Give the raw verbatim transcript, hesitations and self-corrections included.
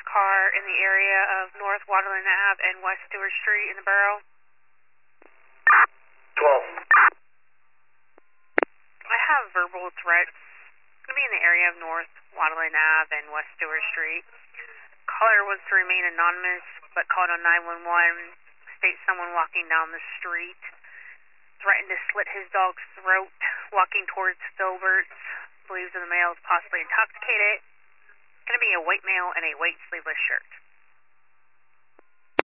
car in the area of North Waterland Ave and West Stewart Street in the borough? twelve. I have verbal threats. It's going to be in the area of North Waterland Ave and West Stewart Street. Caller wants to remain anonymous, but called on nine one one. States someone walking down the street threatened to slit his dog's throat walking towards Filbert's. Believes that the male is possibly intoxicated. Going to be a white male in a white sleeveless shirt.